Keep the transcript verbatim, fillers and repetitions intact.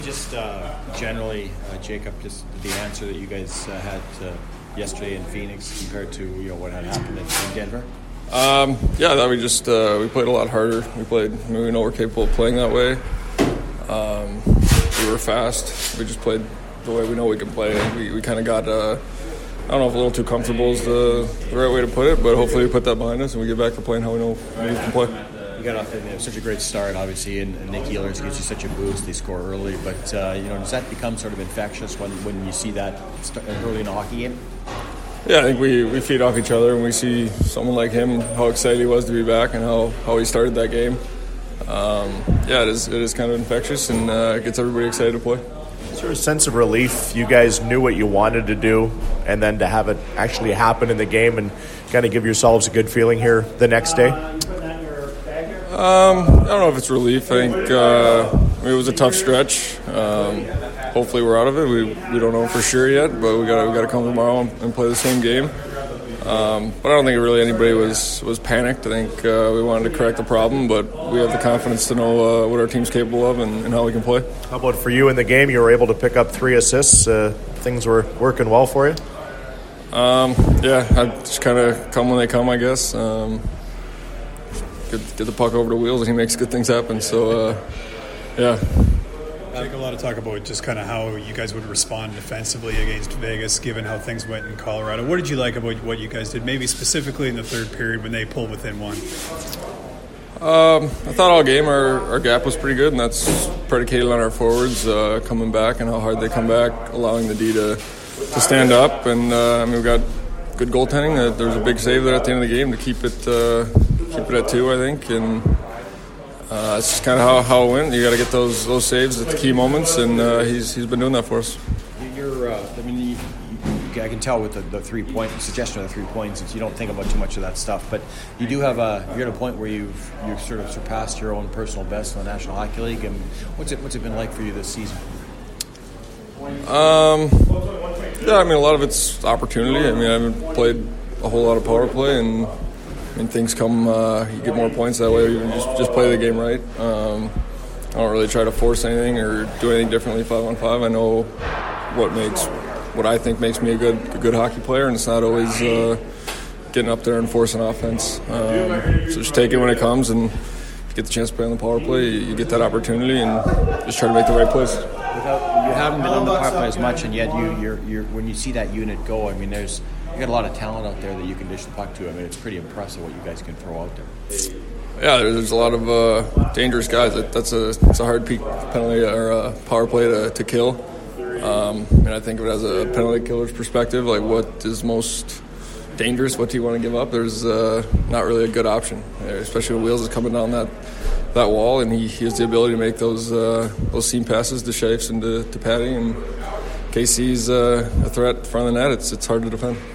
Just uh, generally, uh, Jacob, just the answer that you guys uh, had uh, yesterday in Phoenix compared to you know what had happened in, in Denver. Um, yeah, that we just uh, we played a lot harder. We played. I mean, we know we're capable of playing that way. Um, we were fast. We just played the way we know we can play. We we kind of got. Uh, I don't know if a little too comfortable is the, the right way to put it, but hopefully we put that behind us and we get back to playing how we know we can play. You got off to such a great start, obviously, and, and Nick Ehlers gives you such a boost. They score early, but uh, you know, does that become sort of infectious when, when you see that start early in a hockey game? Yeah, I think we, we feed off each other, and we see someone like him, how excited he was to be back and how, how he started that game. Um, yeah, it is it is kind of infectious, and uh, it gets everybody excited to play. Is there a sense of relief? You guys knew what you wanted to do, and then to have it actually happen in the game and kind of give yourselves a good feeling here the next day? Um, I don't know if it's relief. I think uh, I mean, it was a tough stretch. Um, hopefully we're out of it. We we don't know for sure yet, but we got we got to come tomorrow and play the same game. Um, but I don't think really anybody was, was panicked. I think uh, we wanted to correct the problem, but we have the confidence to know uh, what our team's capable of and, and how we can play. How about for you in the game? You were able to pick up three assists. Uh, things were working well for you? Um, yeah, I just kind of come when they come, I guess. Um, get, get the puck over the wheels and he makes good things happen. So, uh, yeah. Jake, a lot of talk about just kind of how you guys would respond defensively against Vegas, given how things went in Colorado. What did you like about what you guys did, maybe specifically in the third period when they pulled within one? Um, I thought all game our, our gap was pretty good, and that's predicated on our forwards uh, coming back and how hard they come back, allowing the D to, to stand up. And uh, I mean, we got good goaltending. Uh, there was a big save there at the end of the game to keep it uh, keep it at two, I think, and. Uh, it's just kind of how, how it went. You got to get those those saves at the key moments, and uh, he's he's been doing that for us. You're, uh, I mean, you, you, I can tell with the, the three point suggestion of the three points, you don't think about too much of that stuff. But you do have a you're at a point where you've you've sort of surpassed your own personal best in the National Hockey League. And what's it what's it been like for you this season? Um, yeah, I mean, a lot of it's opportunity. I mean, I haven't played a whole lot of power play, and. I mean, things come, uh, you get more points that way. You just just play the game right. Um, I don't really try to force anything or do anything differently five on five. I know what makes, what I think makes me a good a good hockey player, and it's not always uh, getting up there and forcing offense. Um, so just take it when it comes, and if you get the chance to play on the power play, you get that opportunity, and just try to make the right plays. Without, you haven't been on the power play as much, and yet you you're, you're when you see that unit go, I mean, there's. You got a lot of talent out there that you can dish the puck to. I mean, it's pretty impressive what you guys can throw out there. Yeah, there's a lot of uh, dangerous guys. That's a it's a hard peak penalty or uh, power play to, to kill. Um, and I think of it as a penalty killer's perspective, like what is most dangerous, what do you want to give up? There's uh, not really a good option, especially when Wheels is coming down that that wall, and he, he has the ability to make those uh, those seam passes to Shafes and to, to Patty. And K C's uh, a threat in front of the net. It's it's hard to defend.